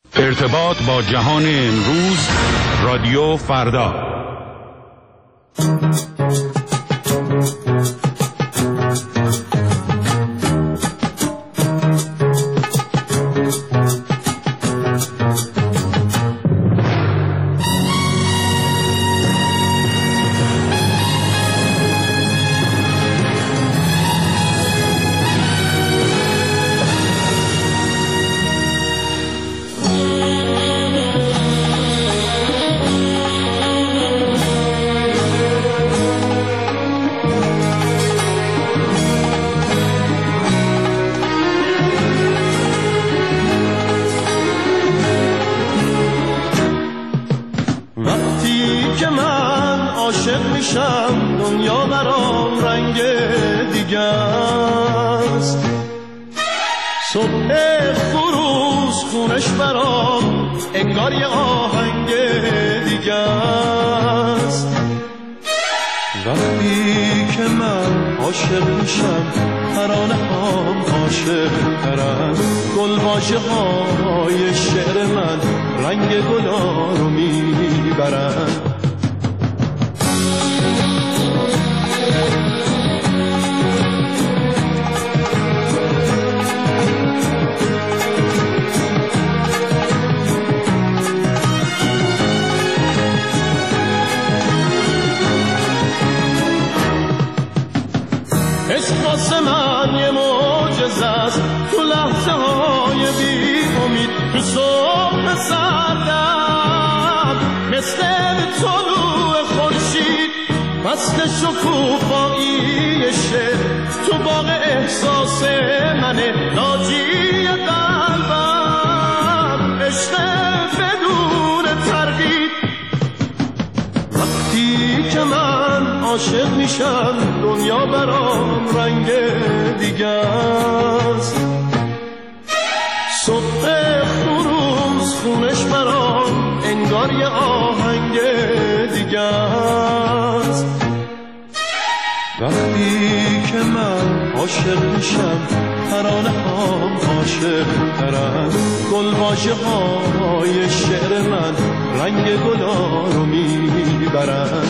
ارتباط با جهان امروز، رادیو فردا. دنیا برام رنگ دیگه است، صبح خروس خونش برام انگار یه آهنگ دیگه است. وقتی که من عاشق میشم ترانه هم عاشق ترن، گلواژه های شعر من رنگ گلا رو میبرن. واسه من یه معجزه است، تو لحظه های بی امید، تو صبح سردم مثل طلوع خورشید، فصل شکوفایی شعر تو باغ احساس منه، ناجی قلبم عشق بدون تردید. وقتی که من عاشق میشم دنیا برام رنگ دیگه است، صبح خروس خونش برام انگار یه آهنگ دیگه است. وقتی که من عاشق میشم ترانه هم عاشق ترن، گلواژه های شعر من رنگ گلا رو میبرن.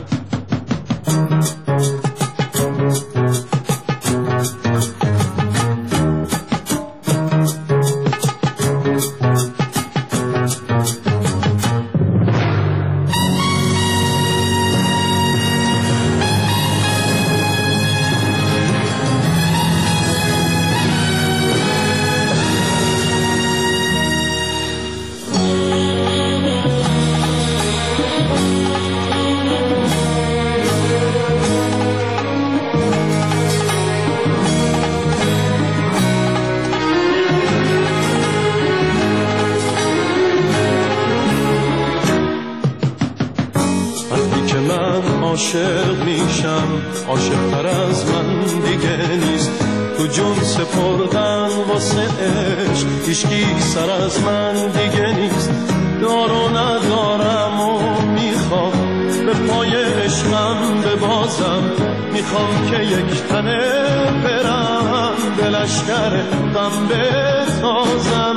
عاشق میشم عاشق‌تر از من دیگه نیست، تو جون سپردن واسه عشق هیچکی سر از من دیگه نیست. دارو ندارم و میخوام به پای عشقم ببازم، میخوام که یک تنه برم به لشکر غم بتازم.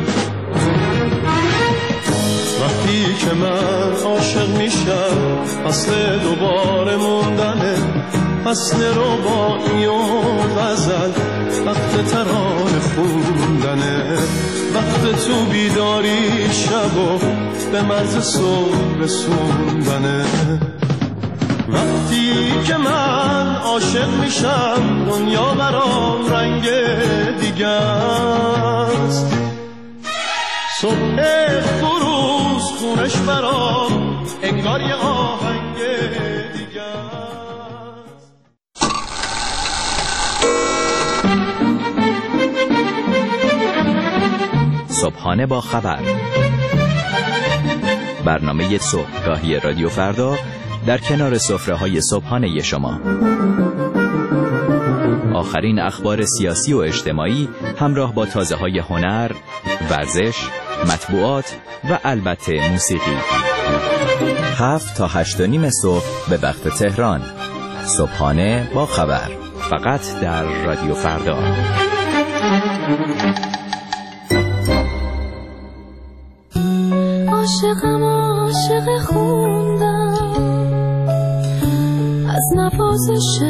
وقتی که من عاشق میشم اصل دوباره موندنه، اصل رباعی و غزل، وقت ترانه خوندنه، وقت تو بیداری شب و به مرز صبح رسوندنه. وقتی که من عاشق میشم دنیا برام رنگ دیگه است، صبح خروس خونش برام انگار یه آهنگ دیگه است. صبحانه با خبر، برنامه صبحگاهی رادیو فردا در کنار سفره‌های صبحانه شما. آخرین اخبار سیاسی و اجتماعی همراه با تازه‌های هنر، ورزش، مطبوعات و البته موسیقی. 7 تا 8:30 صبح به وقت تهران. صبحانه با خبر، فقط در رادیو فردا. عاشقم عاشق خوندم از نوازش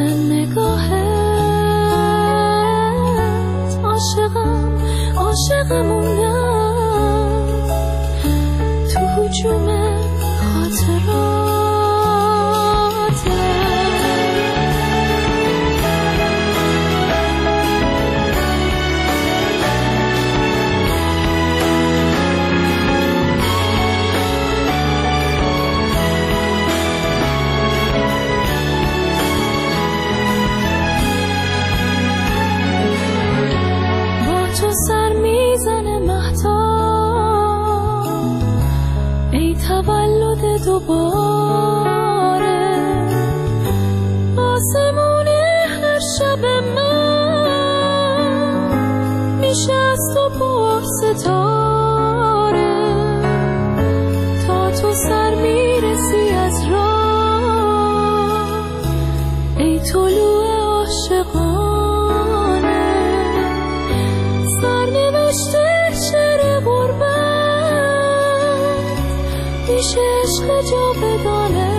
نگاهت، عاشقم عاشق موندم تو هجوم خاطرات. سر میزنه مهتاب ای تولد دوباره، آسمون هر شب من میشه از تو پر ستاره، تا تو سر میرسی از راه ای طلوع عاشقان. میشه عشق جاودانه،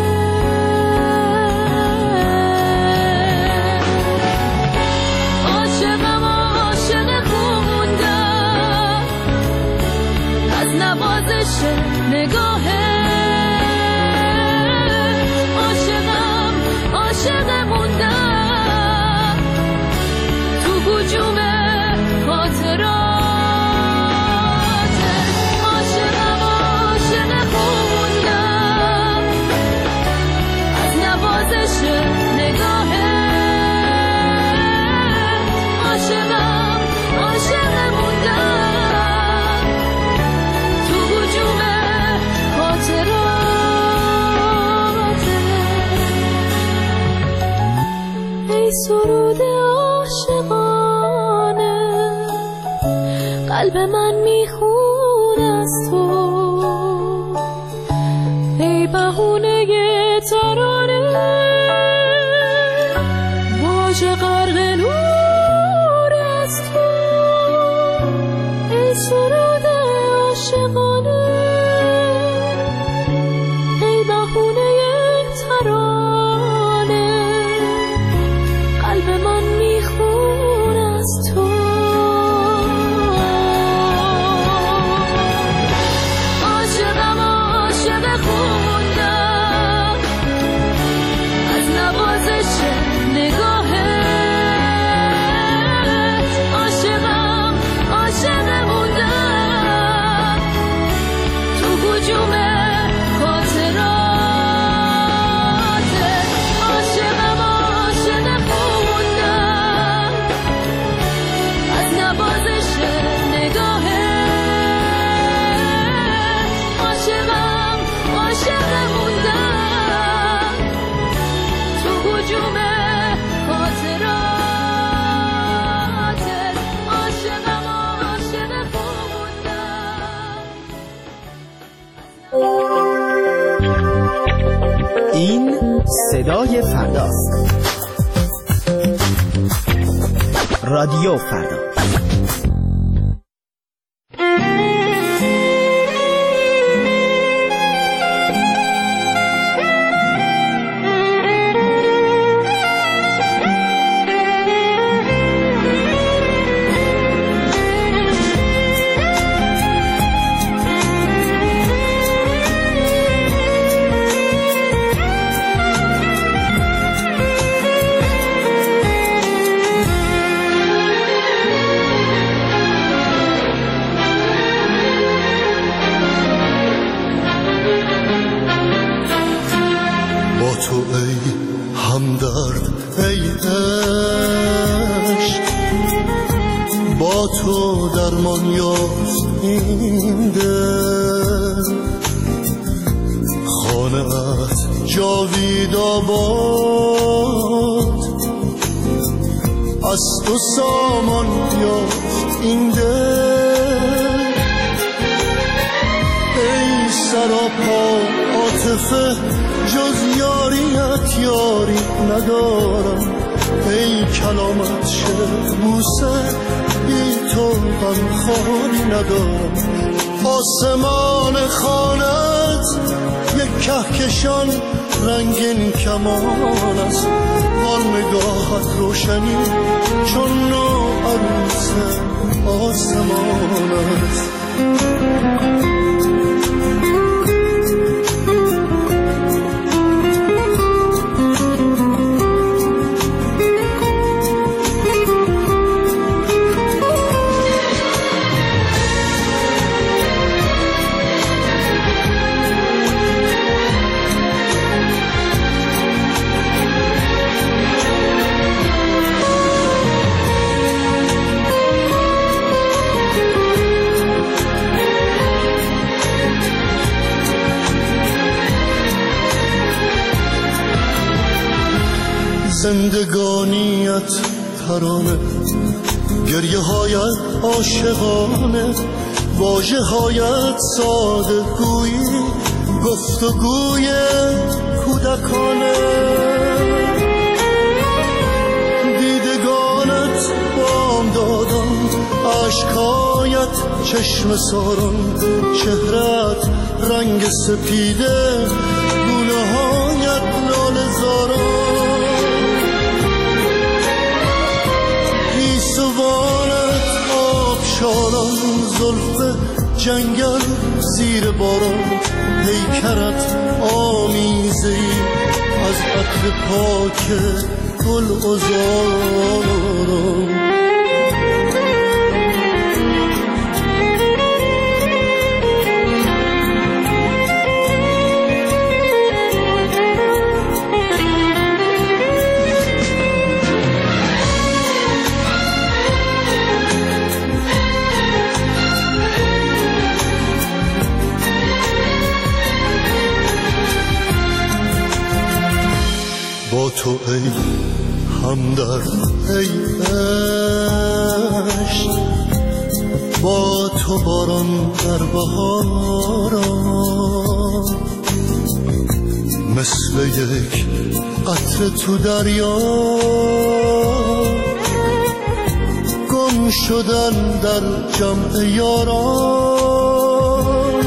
عاشقم عاشق خوندم از نوازش نگاهه، عاشقم عاشق موندم تو هجوم خاطرات. سرود عاشقانه قلب من میخونه از تو، ای بهونه ترانه موج غرق نور از تو، ای سرود عاشقانه ای بهونه ترانه قلب من میخونه از تو. عاشقم عاشق خوندم از نوازش نگاهت، عاشقم عاشق موندم تو هجوم خاطرات، عاشقم عاشق خوندم از نوازش نگاهت، عاشقم عاشق موندم تو هجوم خاطرات، عاشقم عاشق خوندم. این صدای فرداست. رادیو فردا. تو ای همدرد ای عشق، با تو درمان یافت این دل، خانه‌ات جاوید آباد، از تو سامان یافت این دل، ای سراپا عاطفه جز یاریت یاری ندارم، ای کلامت شعر بوسه بی تو غمخواری ندارم، آسمان خانت یک کهکشان رنگین کمان است، آن نگاهت روشنی چون نو عروس آسمان است. زندگانیت ترانه، گریه هایت عاشقانه، واژه هایت ساده گویی، گفتگوی کودکانه. دیدگانت بام دادم، عشقایت چشم ساران، چهرت رنگ سپیده، گونه هایت لاله زاران. سوانت آبشاران، زلف جنگل زیر باران، پیکرت آمیزه‌ای از عطر پاک گل عذاران. با تو ای همدرد ای عشق، با تو باران در بهاران، مثل یک قطره تو دریا گم شدن در جمع یاران.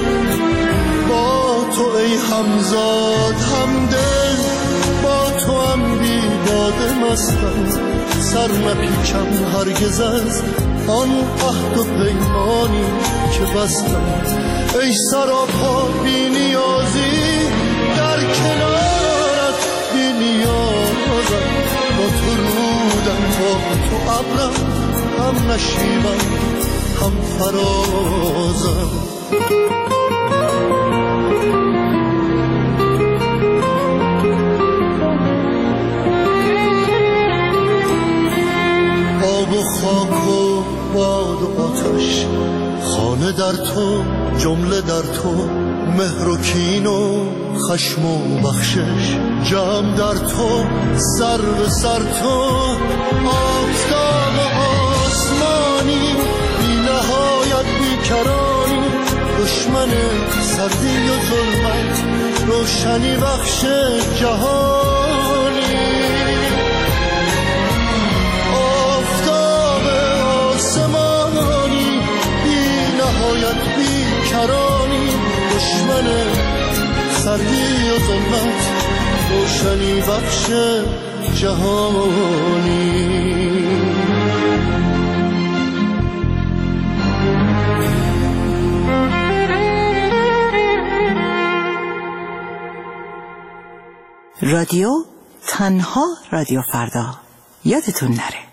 با تو ای همزاد همدل، با تو هم بیداده مستم، سر نپیچم هرگز از آن عهد و پیمانی که بستم. ای سراپا بی نیازی، در کنارت بی نیازم، با تو رودم، با تو ابرم، هم نشیبم هم فرازم. آب و خاک و باد و آتش، خانه در تو، جمله در تو، مهر و کین و خشم و بخشش، جمع در تو، سر به سر تو. آفتاب آسمانی، بی نهایت بیکرانی، دشمن سردی و ظلمت، روشنی بخش جهانی. آسمانی بی نهایت بیکرانی، دشمن سردی و ظلمت، روشنی بخش جهانی. رادیو تنها رادیو فردا، یادتون نره.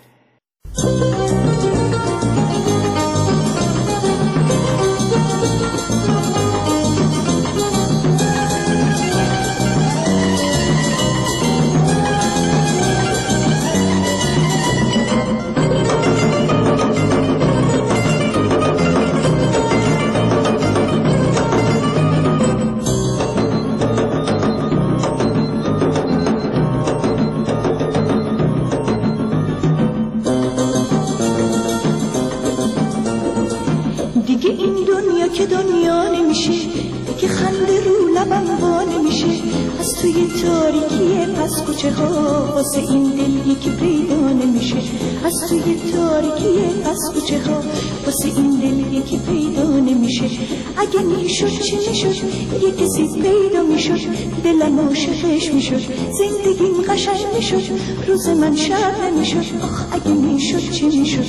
که دنیا نمیشه، که خنده رو لبم وا نمیشه، از توی تاریکی پس کوچه ها واسه این دل یکی پیدا نمیشه، از توی تاریکی پس کوچه ها واسه این دل یکی پیدا نمیشه. نمیشه. اگه میشد چی میشد؟ یه کسی پیدا میشد دلم عاشقش میشد، زندگیم قشنگ میشد، روز من شب نمیشد. آخ اگه میشد چی میشد؟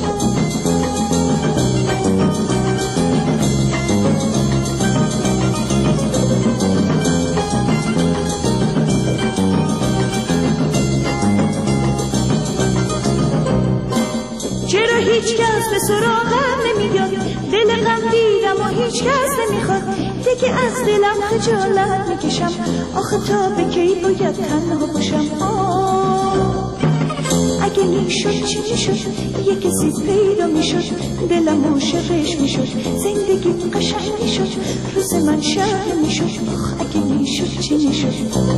چرا هیچ کس به سراغم نمیاد؟ دل غم دیدم و هیچ کس نمیخواد. دیگه از دلم خجالت میکشم، آخه تا به کی باید تنها باشم؟ اگه میشد چی میشد؟ یه کسی پیدا میشد دلم عاشقش میشد، زندگی قشنگ میشد، روز من شب میشد. آخ اگه میشد چی میشد؟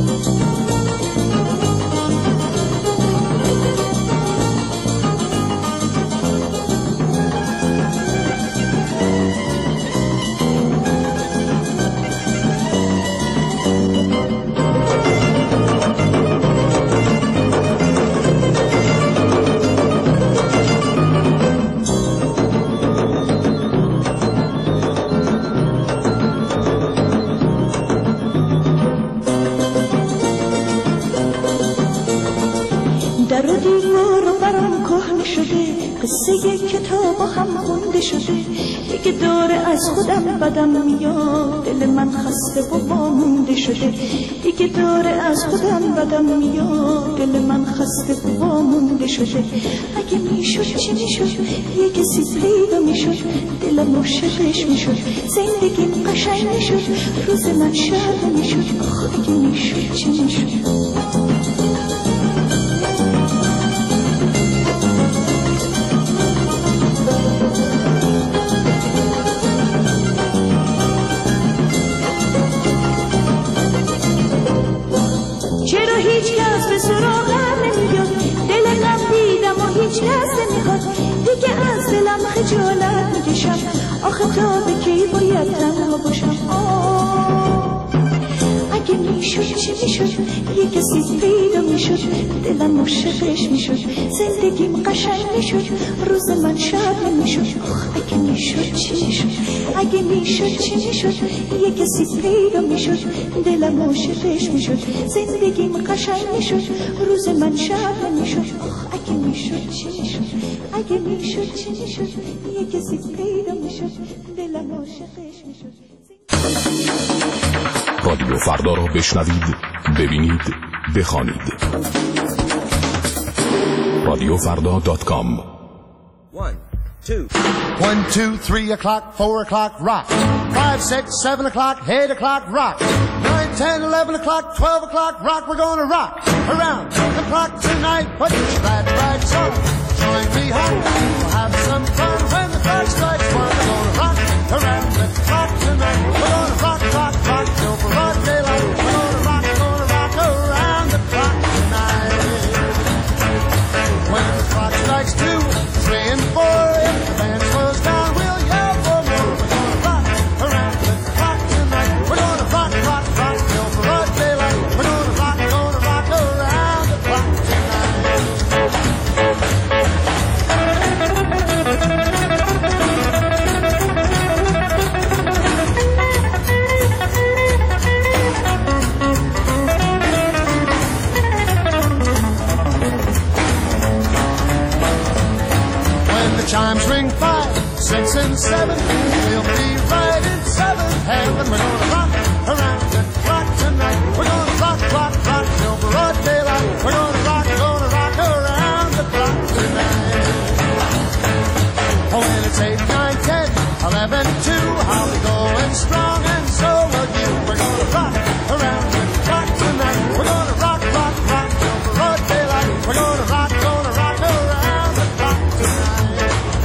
در و دیوار و برام کهنه شده، قصه کتاب هم خونده شده. دیگه داره از خودم بدم میاد، دل من خسته و وامونده شده. دیگه داره از خودم بدم میاد، دل من خسته و وامونده شده. اگه میشد چی میشد؟ یه کسی پیدا میشد دلم عاشقش میشد، زندگیم قشنگ میشد، روز من شب میشد. آخ اگه میشد چی میشد؟ هیچ کس به سراغم نمیاد، دل غم دیدم و هیچ کس نمیخواد. دیگه از دلم خجالت میکشم، آخه تا به کی باید تنها باشم؟ اگه میشد چی میشد؟ یه کسی پیدا میشد دلم عاشقش میشد، زندگیم قشنگ میشد، روز من شب نمیشد. آخ اگه میشد چی میشد؟ اگه میشد چی میشد؟ یه کسی پیدا میشد دلم عاشقش میشد، زندگیم قشنگ میشد، روز من شب نمیشد. آخ اگه میشد چی میشد؟ اگه میشد چی میشد؟ یه کسی پیدا میشد دلم عاشقش میشد. رادیو فردا را بشنوید، ببینید، بخوانید. radiofrda.com 1, 2 1, 2, 3 o'clock, 4 o'clock, rock. 5, 6, 7 o'clock, 8 o'clock, rock. 9, 10, 11 o'clock, 12 o'clock, rock. We're gonna rock around the clock tonight. Put your glad rags on, join me home. We'll have some fun when the clock strikes 1. We're gonna rock around the clock tonight. We're gonna rock, rock, rock till broad daylight. We're gonna rock around the clock tonight. When the clock strikes 2, 3 and 4, if the band slows down, we'll yell for more. We're gonna rock around the clock tonight. We're gonna rock, rock, rock till broad daylight. We're gonna rock around the clock tonight. When the chimes ring 5, 6 and 7, we'll be right in 7th heaven. We're gonna rock around the clock tonight. We're gonna rock, rock, rock till broad daylight. We're gonna rock around the clock tonight. Oh, when it's 8, 9, 10, 11, 2, I'll be going strong and so will you. We're gonna rock around the clock tonight. We're gonna rock, rock, rock till broad daylight. We're gonna rock around the clock tonight.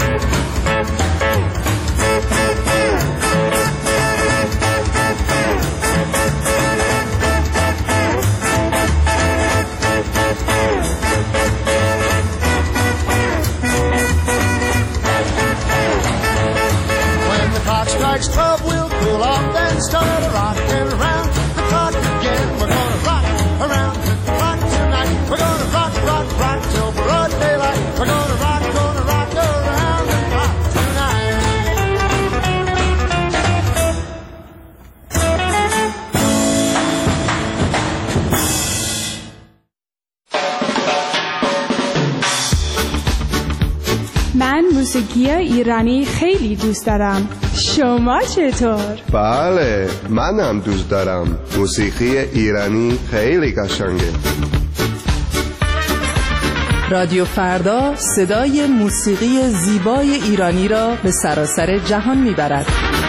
When the clock strikes 12, we'll cool off and start rocking around the clock again. We're gonna rock around the clock tonight. We're gonna rock, rock, rock till broad daylight. We're gonna rock around the clock tonight. موسیقی ایرانی خیلی دوست دارم. شما چطور؟ بله، منم دوست دارم. موسیقی ایرانی خیلی قشنگه. رادیو فردا صدای موسیقی زیبای ایرانی را به سراسر جهان میبرد.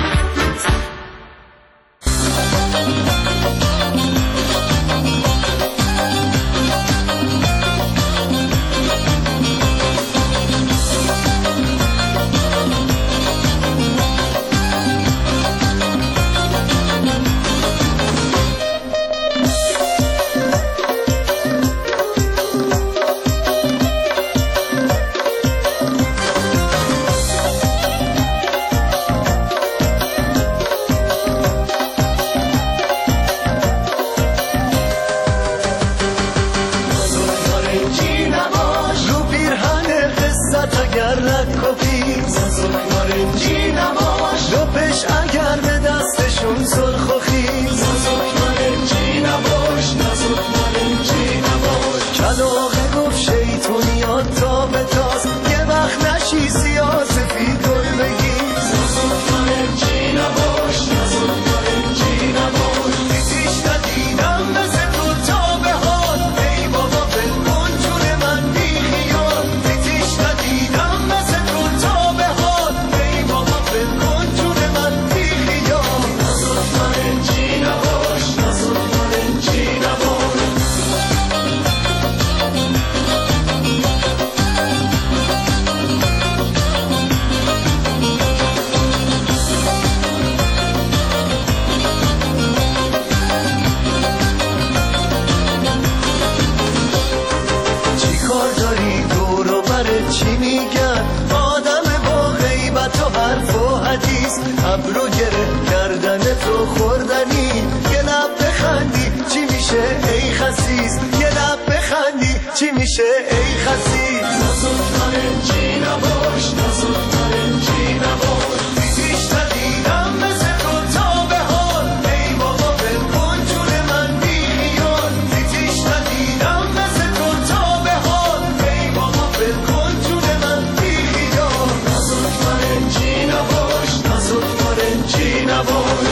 ابرو گره کردن تو خوردنی یه لب بخندی چی میشه ای خسیس یه لب بخندی چی میشه ای خسیس نازک نارنجی نباش نازک نارنجی نباش دیدیش ندیدم مثل تو تا به حال ای بابا بلکن جون من بیخیال دیدیش ندیدم مثل تو تا به حال ای بابا بلکن جون من بیخیال نازک نارنجی نباش نازک نارنجی نباش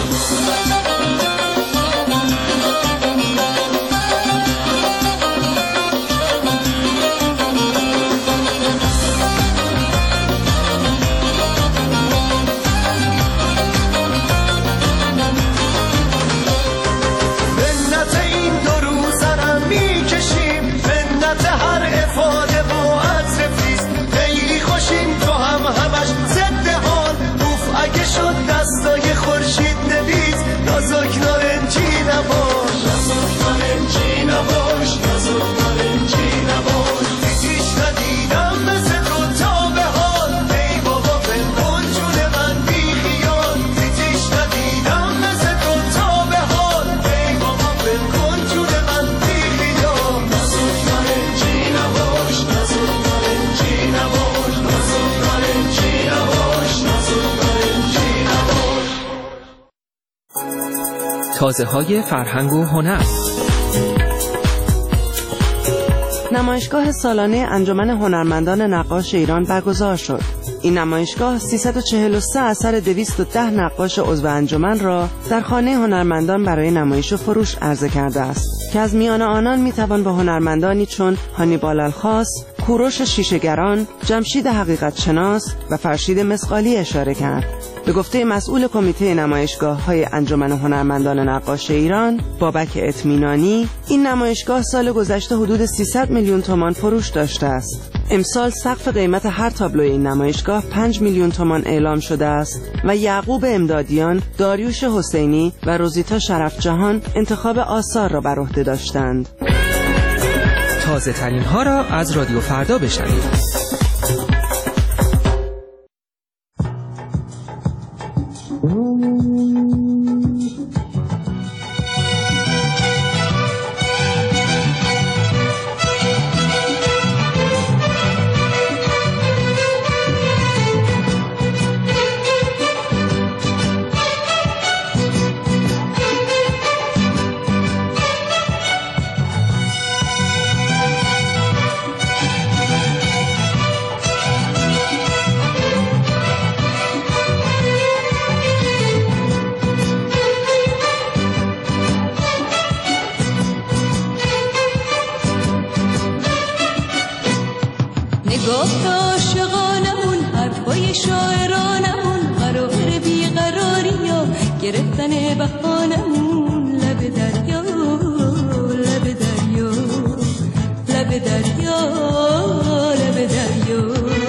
دستای خورشید نویس نازک نارنجی نباش نازک نارنجی نباش نازک نارنجی نباش دیدیش ندیدم مثل تو تا به حال ای بابا بلکن جون من بیخیال دیدیش ندیدم مثل تو تا به حال ای بابا بلکن جون من بیخیال نازک نارنجی نباش نازک نارنجی نباش نازک نارنجی نباش نازک نارنجی تازه‌های فرهنگ و هنر. نمایشگاه سالانه انجمن هنرمندان نقاش ایران برگزار شد. این نمایشگاه 343 اثر 210 نقاش عضو انجمن را در خانه هنرمندان برای نمایش و فروش عرضه کرده است که از میان آنان میتوان به هنرمندانی چون هانیبال الخاص، کوروش شیشه‌گران، جمشید حقیقت شناس و فرشید مسقالی اشاره کرد. به گفته مسئول کمیته نمایشگاه‌های انجمن هنرمندان نقاش ایران، بابک اطمینانی، این نمایشگاه سال گذشته حدود 300 میلیون تومان فروش داشته است. امسال سقف قیمت هر تابلوی این نمایشگاه 5 میلیون تومان اعلام شده است و یعقوب امدادیان، داریوش حسینی و روزیتا شرفجهان انتخاب آثار را بر عهده داشتند. تازه ترین ها را از رادیو فردا بشنوید. گرفتن بهانمون لب دریا لب دریا لب دریا لب دریا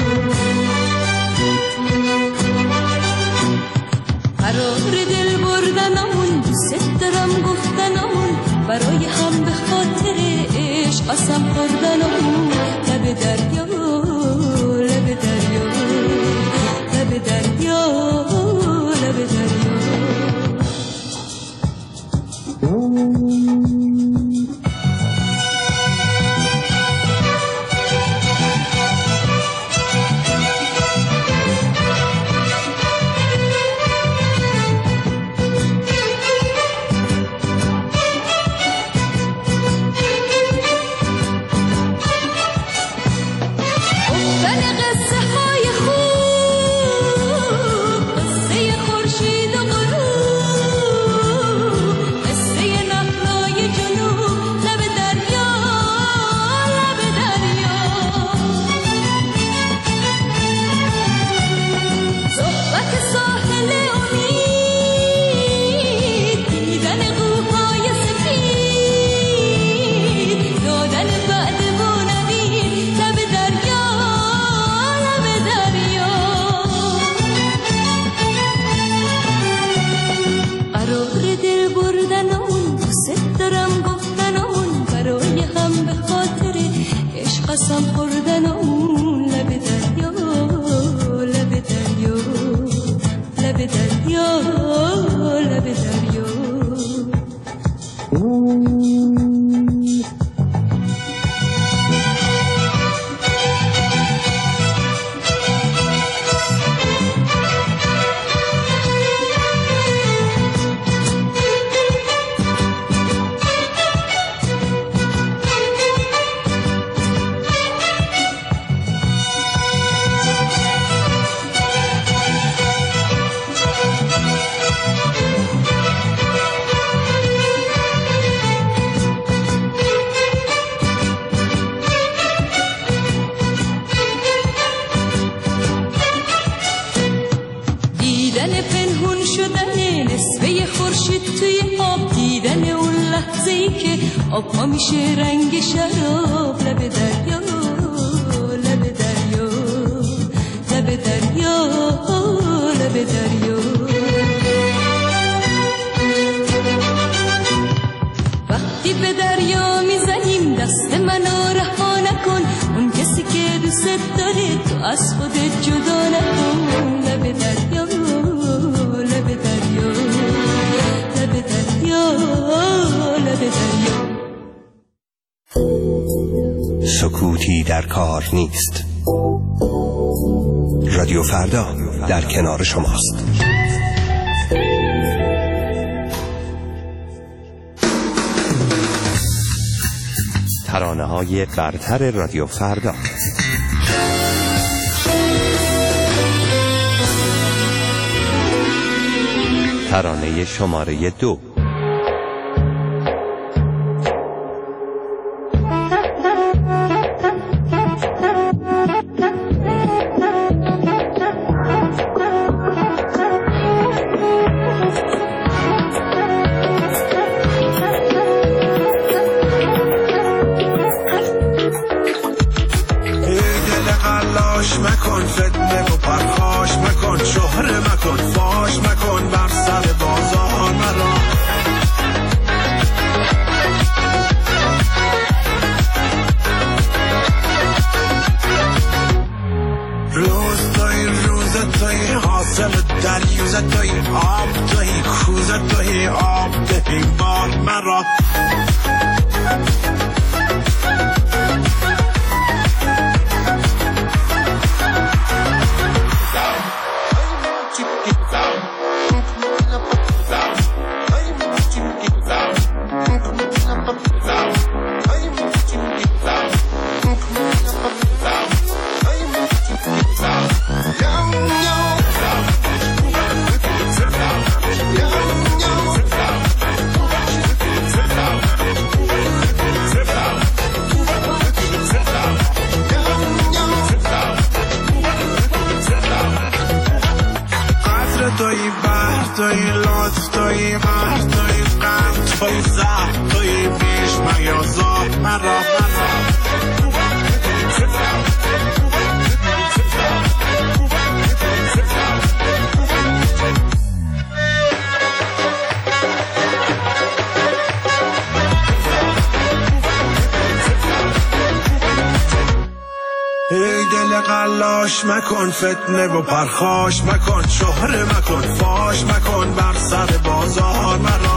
قرار دل بردنمون دوست دارم گفتنمون برای هم به خاطر عشق قسم خوردنمون لب دریا لب دریا لب دریا لب دریا قسم خوردنمون لب دریا لب دریا لب دریا لب دریا آب ها میشه رنگ شراب لب دریا لب دریا لب دریا لب دریا وقتی به دریا میزنیم دست منو رها نکن اون کسی که دوست داره تو از خودت جدا نکن لب دریا لب دریا لب دریا لب دریا سکوتی در کار نیست. رادیو فردا در کنار شماست. ترانه‌های برتر رادیو فردا. ترانه شماره 2. مکن فتنه و پرخاش مکن شهره مکن فاش مکن بر سر بازار مرا روز توی حاصل دریوز توی آب توی کوز توی آب توی بار مرا Zip توی بحر توی لطف توی مهر توی غم توی زهر توی بیش میازار مرا ای دل قلاش مکن فتنه و پرخاش مکن شهره مکن فاش مکن بر سر بازار مرا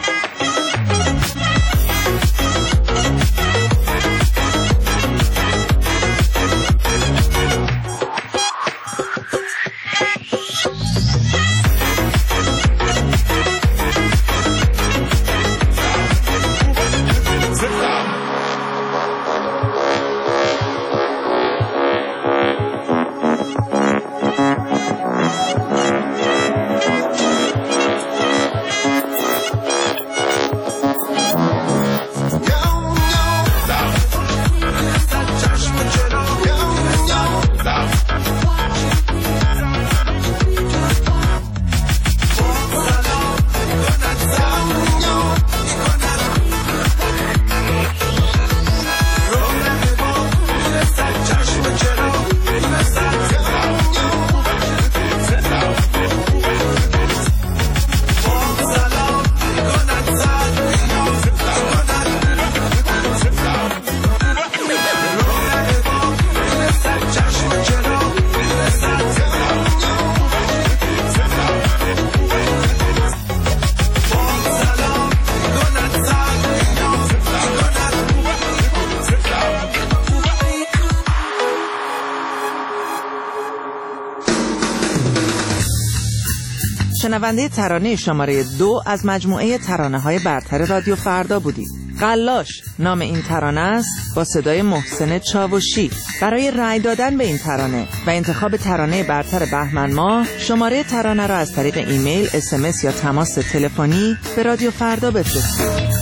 شنونده ترانه شماره 2 از مجموعه ترانه‌های برتر رادیو فردا بودید. قلاش نام این ترانه است با صدای محسن چاوشی. برای رأی دادن به این ترانه و انتخاب ترانه برتر بهمن ماه شماره ترانه را از طریق ایمیل، SMS یا تماس تلفنی به رادیو فردا بفرستید.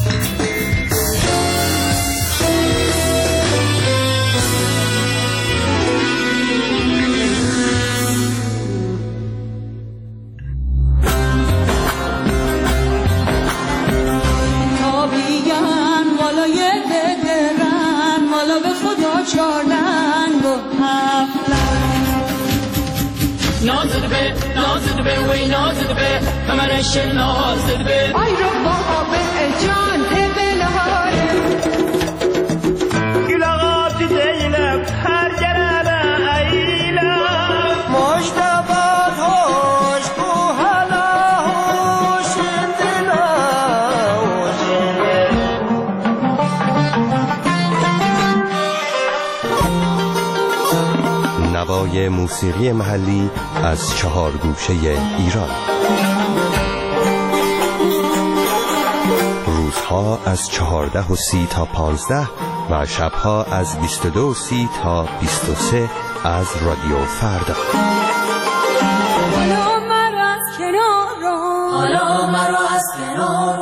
آی رو بابا جان بلاره گلاغات دیلم هر جرابه ایلم مشتبات هوش کو حالا هوش نوای موسیقی محلی از 4 گوشه ایران. روزها از 14:30 تا 15 و شبها از 22:30 تا 23 از رادیو فردا. حالا مرا از کنار حالا مرا از کنار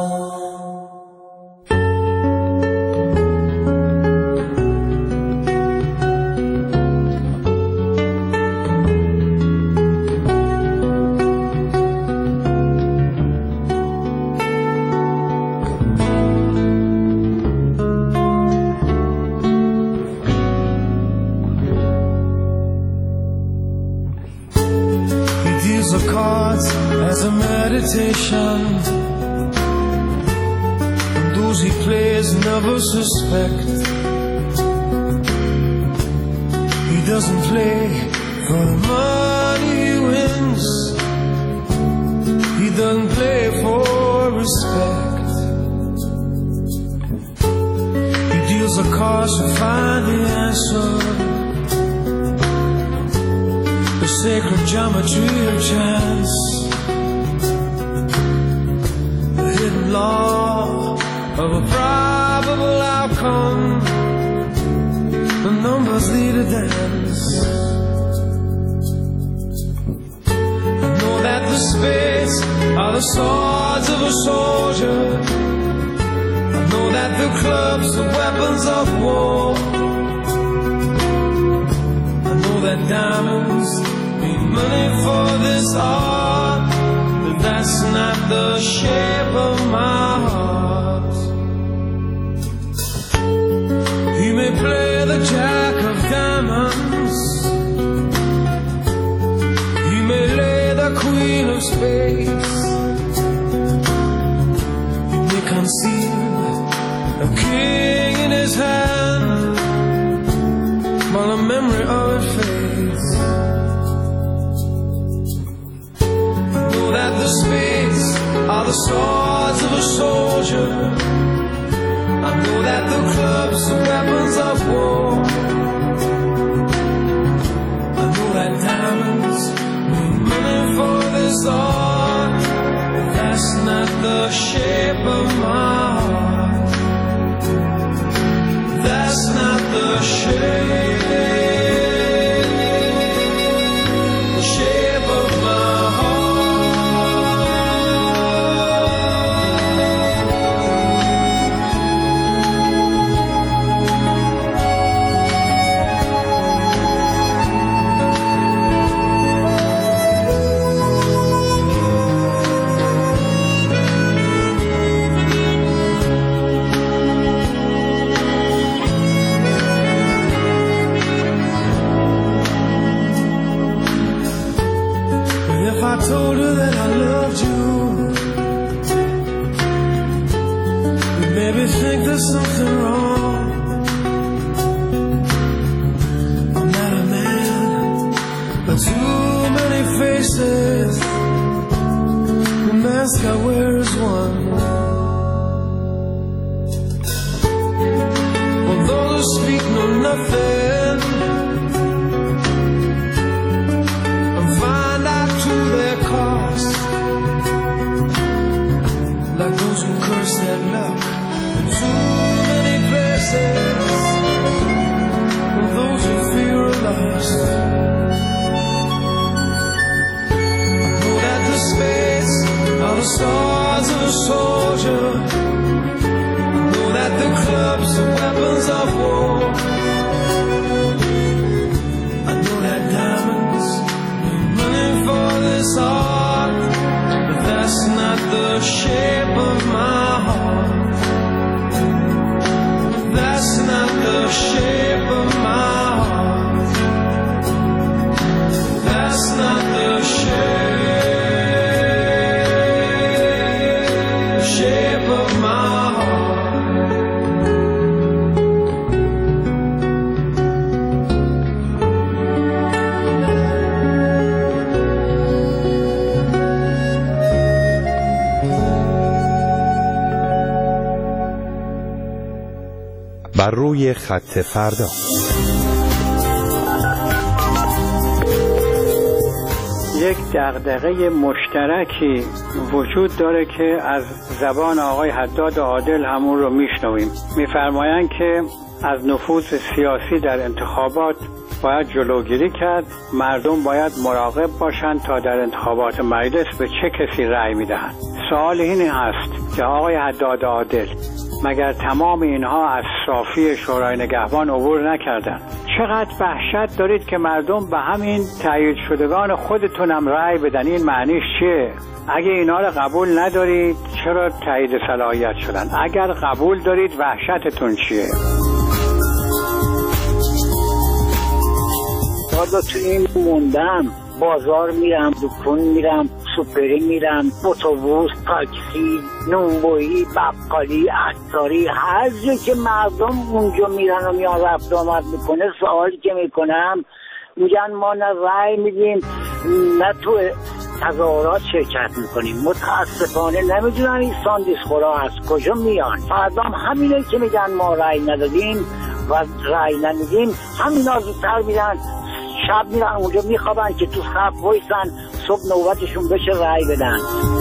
And those he plays never suspect. He doesn't play for the money he wins. He doesn't play for respect. He deals the cards to find the answer. The sacred geometry of chance. Law of a probable outcome. The numbers lead a dance. I know that the spades are the swords of a soldier. I know that the clubs are weapons of war. I know that diamonds mean money for this art, but that's not the shape of my heart. You may play the jack of diamonds, you may lay the queen of spades, you may conceal a king in his hand while the memory of it fades. Know that the spades are the swords of a soldier. I know that the clubs are weapons of war. I know that diamonds need money for this art, but that's not the shape of my heart. That's not the shape of my I told her that I loved you, you maybe think there's something wrong. I'm not a man, but too many faces. The mask I wear is one. For those who speak know nothing and find out to their cost, like those who curse their luck in too many places, and those who fear are lost. I know that the spades are the swords of a soldier. I know that the clubs are weapons of war. I know that diamonds need money for this art, but that's not the shape of my heart. That's not the shape of my heart. That's not the shape of my بر روی خط فردا. یک دغدغه مشترکی وجود داره که از زبان آقای حداد عادل همون رو میشنویم. میفرمایند که از نفوذ سیاسی در انتخابات باید جلوگیری کرد. مردم باید مراقب باشند تا در انتخابات مجلس به چه کسی رأی میدهند. سوال این هست که آقای حداد عادل، مگر تمام اینها از صافی شورای نگهبان عبور نکردند؟ چقدر وحشت دارید که مردم به همین تایید شدگان خودتونم رأی بدن؟ این معنیش چیه؟ اگه اینا رو قبول ندارید چرا تایید صلاحیت شدن؟ اگر قبول دارید وحشتتون چیه؟ حالا تو این موندم، بازار میرم، دکون میرم، سوپری میرم، اتوبوس، تاکسی، نونوایی، بقالی، عطاری، هر جا که مردم اونجا میرن و میان رفت آمد میکنه، سوالی که میکنم میگن ما نه رأی میدیم نه تو تظاهرات شرکت میکنیم. متاسفانه نمیدونم این ساندیس خورا از کجا میان. فردام همینه که میگن ما رأی ندادیم و رأی نمیدیم، همینا زودتر میرن شب میرن اونجا میخوابن که تو صف وایسن صبح نوبتشون بشه رأی بدن.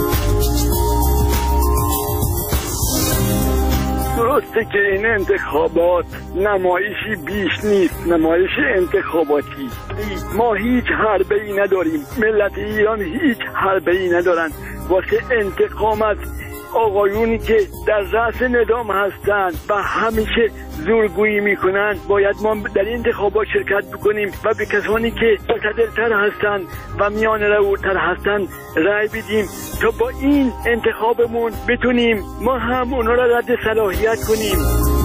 درسته که این انتخابات نمایشی بیش نیست، نمایش انتخاباتی. ما هیچ حربه‌ای نداریم، ملت ایران هیچ حربه‌ای ندارن واسه انتقام از آقایونی که در رأس نظام هستند و همیشه زورگویی میکنند باید ما در این انتخابات شرکت بکنیم و به کسانی که معتدل‌تر هستند و میان روتر هستند رأی بدیم تا با این انتخابمون بتونیم ما هم اونا را رد صلاحیت کنیم.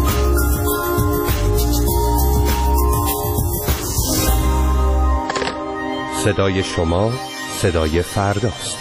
صدای شما صدای فرداست.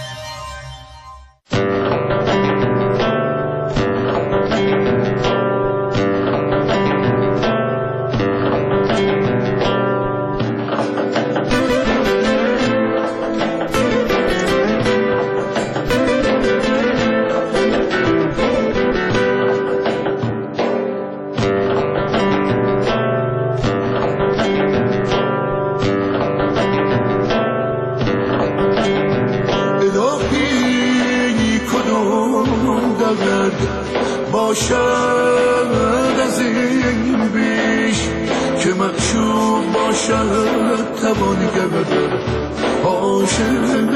باشد از این بیش که معشوق باشد توانگر عاشق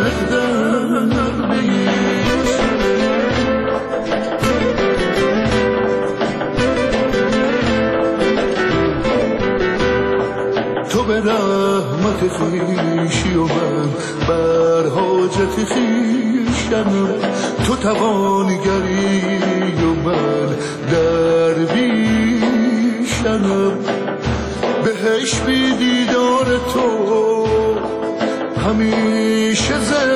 در بیش. تو به رحمت خویشی و من بر حاجت خویشم، تو توانگری و من درویشم. بهش بی دیدار تو همیشه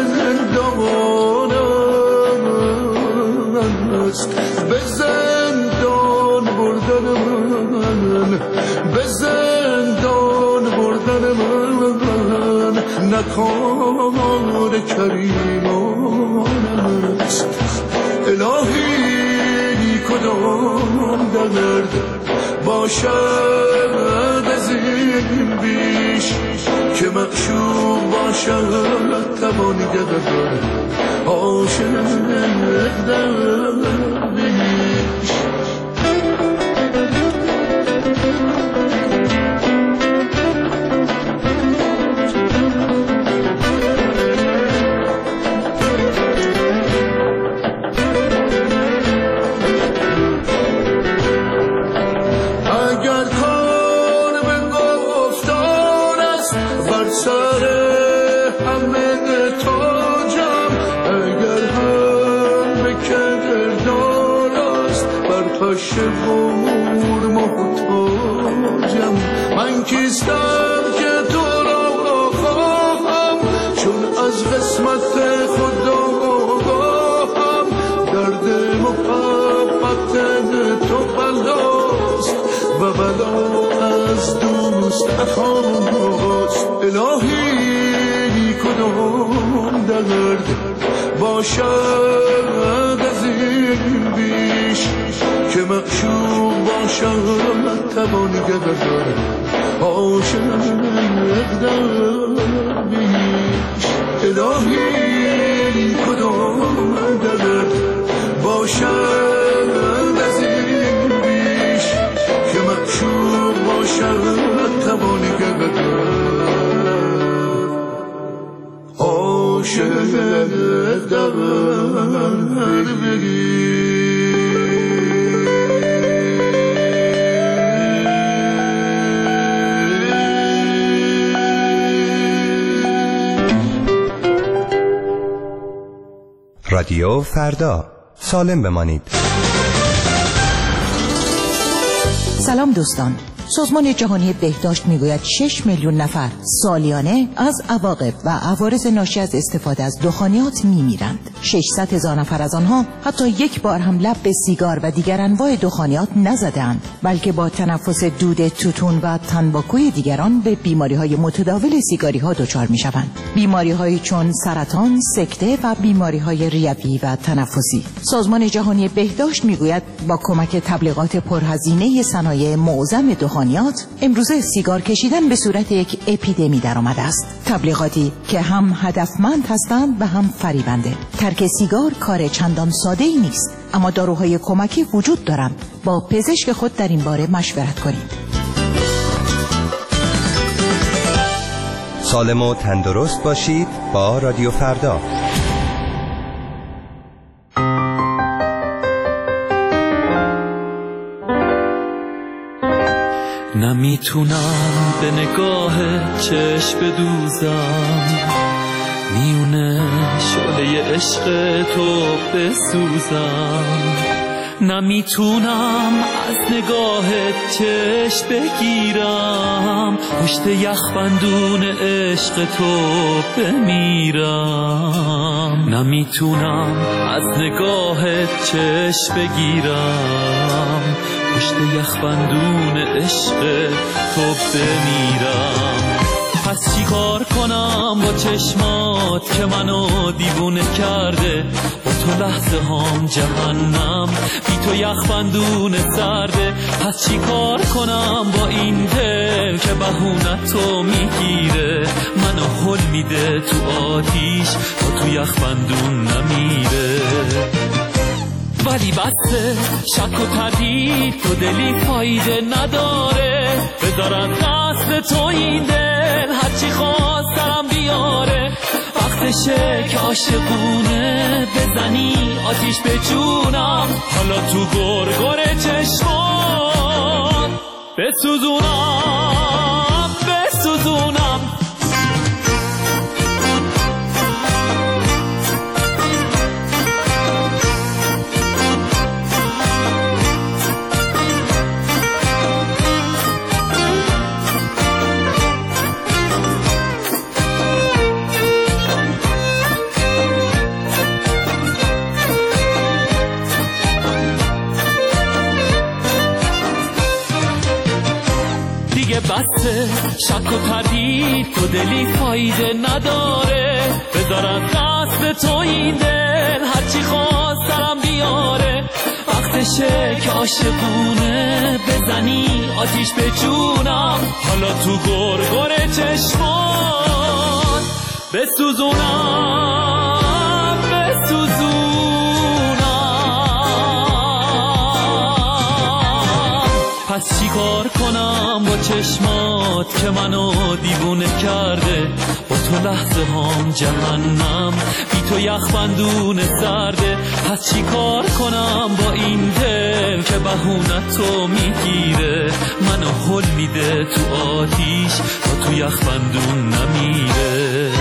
زندانم است. به زندان بردن من، به زندان بردن من نکار کریمانم است. الهی کدام درد باشد از این بیش که معشوق باشد توانگر عاشق در بیش. شبور محتاجم. من کیستم که تو را خواهم، چون از قسمت خدا آگاهم. درد محبت تو بلاست و بلا از دوست خواست. الهی کدام درد باشد از این بیش که معشوق باشد توانگر عاشق در بیش. الهی کدام درد باشد از این بیش که معشوق باشد توانگر عاشق در بیش. رادیو فردا، سالم بمانید. سلام دوستان. سازمان جهانی بهداشت میگوید 6 میلیون نفر سالیانه از عواقب و عوارض ناشی از استفاده از دخانیات میمیرند. 600,000 نفر از آنها حتی یک بار هم لب به سیگار و دیگر انواع دخانیات نزدند، بلکه با تنفس دود توتون و تنباکوی دیگران به بیماری‌های متداول سیگاری‌ها دچار می‌شوند. بیماری‌هایی چون سرطان، سکته و بیماری‌های ریوی و تنفسی. سازمان جهانی بهداشت میگوید با کمک تبلیغات پرهزینه صنایع معظم دخانیات امروزه سیگار کشیدن به صورت یک اپیدمی در آمده است. تبلیغاتی که هم هدفمند هستند و هم فریبنده. ترک سیگار کار چندان ساده‌ای نیست، اما داروهای کمکی وجود دارند. با پزشک خود در این باره مشورت کنید. سالم و تندرست باشید با رادیو فردا. نمیتونم به نگاه چشم بدوزم، میونه شعله عشق تو بسوزم. نمیتونم از نگاه چشم بگیرم، پشت یخبندون عشق تو بمیرم. نمیتونم از نگاه چشم بگیرم، پشت یخبندون عشق تو بمیرم. پس چی کار کنم با چشمات که منو دیوونه کرده؟ با تو لحظه هام جهنم، بی تو یخبندون سرده. پس چی کار کنم با این دل که بهونه تو میگیره؟ منو هل میده تو آتیش تا تو یخبندون نمیره. ولی بسه شک و تردید تو دلی فایده نداره، بذار از دست تو این دل هرچی خواست سرم بیاره. وقتشه که عاشقونه بزنی آتیش به جونم، حالا تو گرگر چشمان بسوزونم بسوزونم. بسه شک و تردید تو دلی فایده نداره، بذار از دست تو این دل هرچی خواست سرم بیاره. وقتشه که عاشقونه بزنی آتیش به جونم، حالا تو گرگر چشمان بسوزونم بسوزونم. پس چی کار کنم با چشمات که منو دیوونه کرده؟ با تو لحظه هام جهنم، بی تو یخبندون سرده. پس چی کار کنم با این دل که بهونه تو میگیره؟ منو هل میده تو آتیش تا تو یخبندون نمیره.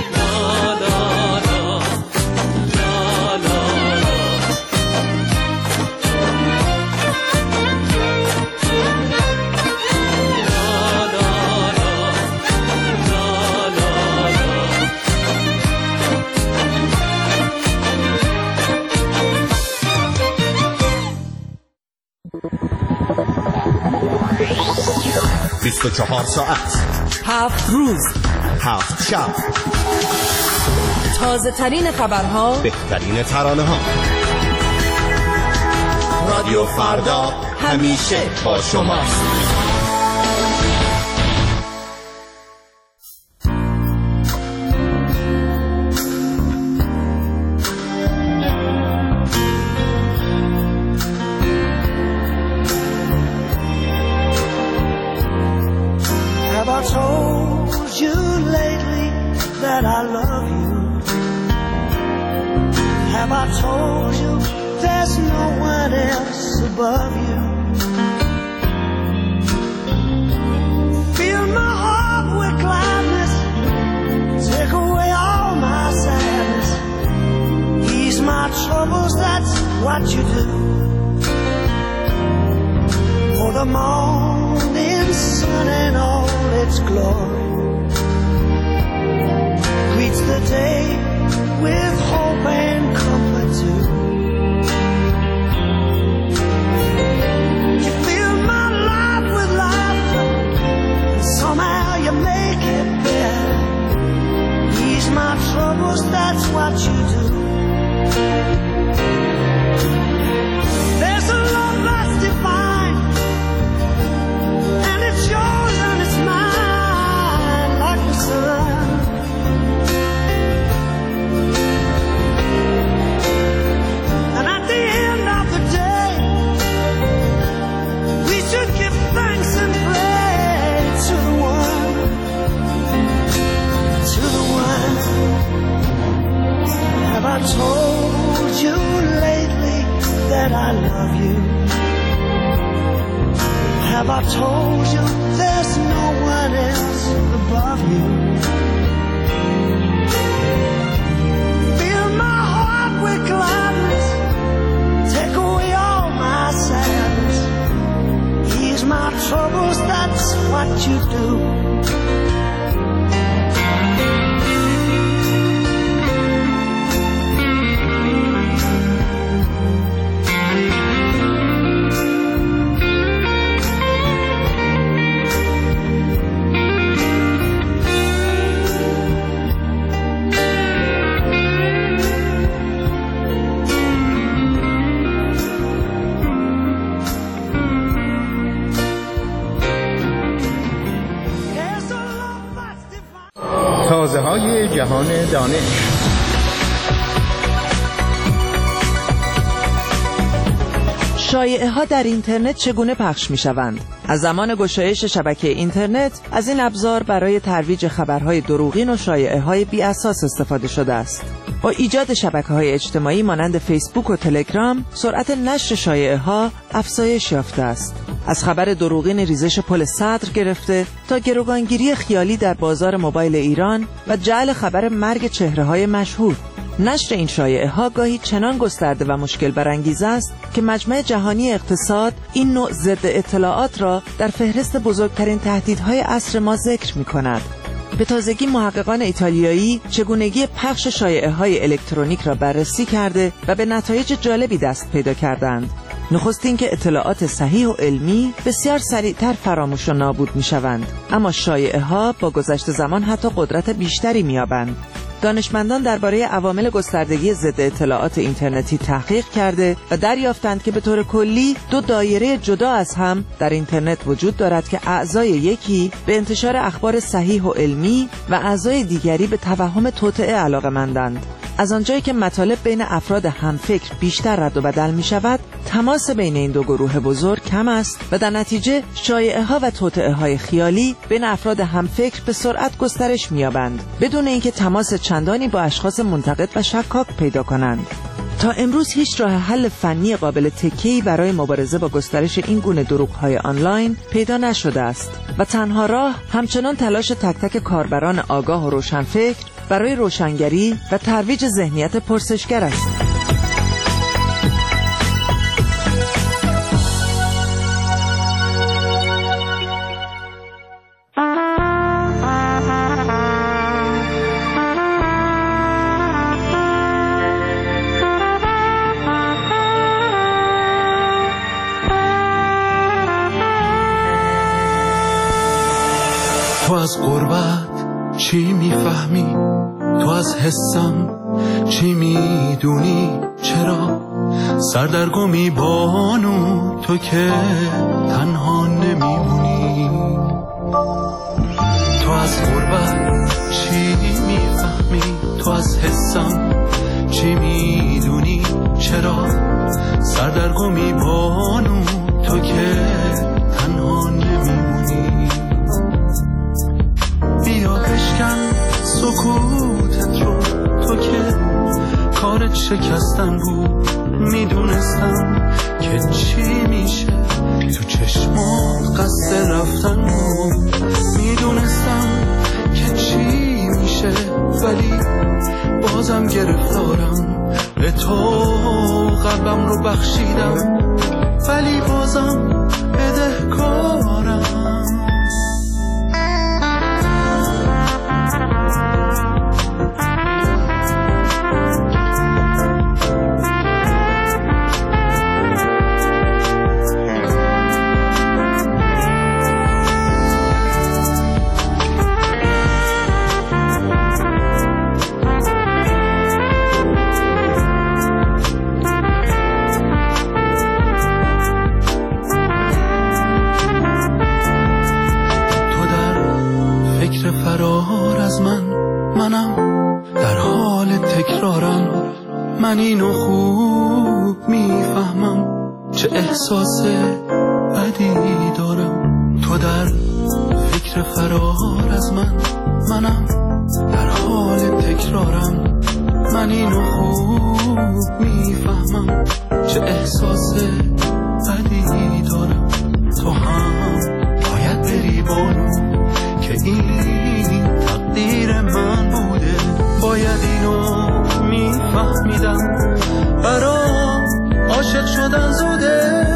چهار ساعت 7 روز 7 شب، تازه ترین خبرها، بهترین ترانه ها. رادیو فردا همیشه با شماست. Have I told you there's no one else above you? Fill my heart with gladness, take away all my sadness, ease my troubles, that's what you do. تازه‌های جهان دانش. شایعه‌ها در اینترنت چگونه پخش می‌شوند؟ از زمان گشایش شبکه اینترنت از این ابزار برای ترویج خبرهای دروغین و شایعه‌های بی‌اساس استفاده شده است. با ایجاد شبکه‌های اجتماعی مانند فیسبوک و تلگرام، سرعت نشر شایعه‌ها افزایش یافته است. از خبر دروغین ریزش پل صدر گرفته تا گروگانگیری خیالی در بازار موبایل ایران و جعل خبر مرگ چهره‌های مشهور. نشر این شایعه‌ها گاهی چنان گسترده و مشکل برانگیز است که مجمع جهانی اقتصاد این نوع ضد اطلاعات را در فهرست بزرگترین تهدیدهای عصر ما ذکر می‌کند. به تازگی محققان ایتالیایی چگونگی پخش شایعه‌های الکترونیک را بررسی کرده و به نتایج جالبی دست پیدا کردند. نخست اینکه اطلاعات صحیح و علمی بسیار سریعتر فراموش و نابود می‌شوند، اما شایعه‌ها با گذشت زمان حتی قدرت بیشتری می‌یابند. دانشمندان درباره عوامل گستردگی ضد اطلاعات اینترنتی تحقیق کرده و دریافتند که به طور کلی دو دایره جدا از هم در اینترنت وجود دارد که اعضای یکی به انتشار اخبار صحیح و علمی و اعضای دیگری به توهم توطئه علاقه‌مندند. از آنجایی که مطالب بین افراد همفکر بیشتر رد و بدل می شود، تماس بین این دو گروه بزرگ کم است و در نتیجه شایعه‌ها و توطئه‌های خیالی بین افراد همفکر به سرعت گسترش می‌یابند بدون اینکه تماس چندانی با اشخاص منتقد و شکاک پیدا کنند. تا امروز هیچ راه حل فنی قابل تکیه‌ای برای مبارزه با گسترش این گونه دروغ‌های آنلاین پیدا نشده است و تنها راه همچنان تلاش تک تک کاربران آگاه و روشنفکر برای روشنگری و ترویج ذهنیت پرسشگر است. تو از غربت چی میفهمی؟ تو از حسم چی میدونی؟ چرا سردرگمی بانو تو که تنها نمیمونی؟ تو از غربت چی میفهمی؟ تو از حسم چی میدونی؟ چرا سردرگمی بانو تو که تنها نمیمونی؟ بیا بشکن سکوتت رو، تو که کارت شکستن بود. میدونستم که چی میشه، تو چشمات قصد رفتن بود. میدونستم که چی میشه، ولی بازم گرفتارم. به تو قلبم رو بخشیدم، ولی بازم بدهکارم. فرار از منم در حال تکرارم. من اینو خوب میفهمم، چه احساس بدی دارم. تو در فکر فرار از منم در حال تکرارم. من اینو خوب میفهمم، چه احساس بدی دارم. تو هم بانو که این تقدیر من بوده، باید اینو میفهمیدم، برام عاشق شدن زوده.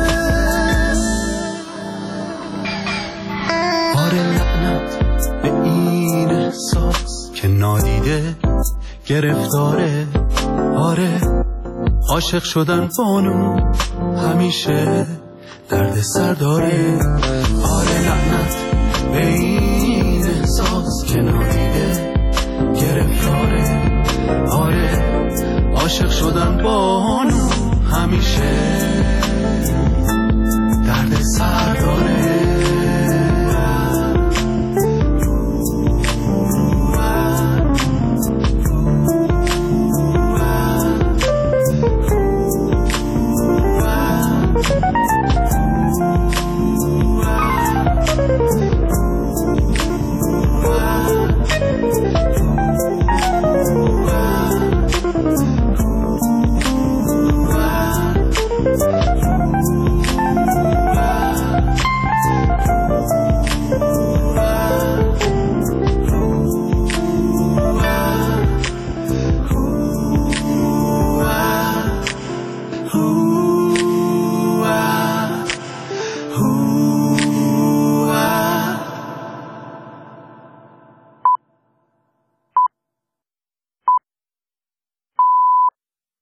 آره لعنت به این احساس که نادیده گرفتاره. آره عاشق شدن بانو همیشه درد سر داره. آره لعنت به این احساس که نادیده گرفتاره. آره عاشق شدن بانو همیشه درد سر داره.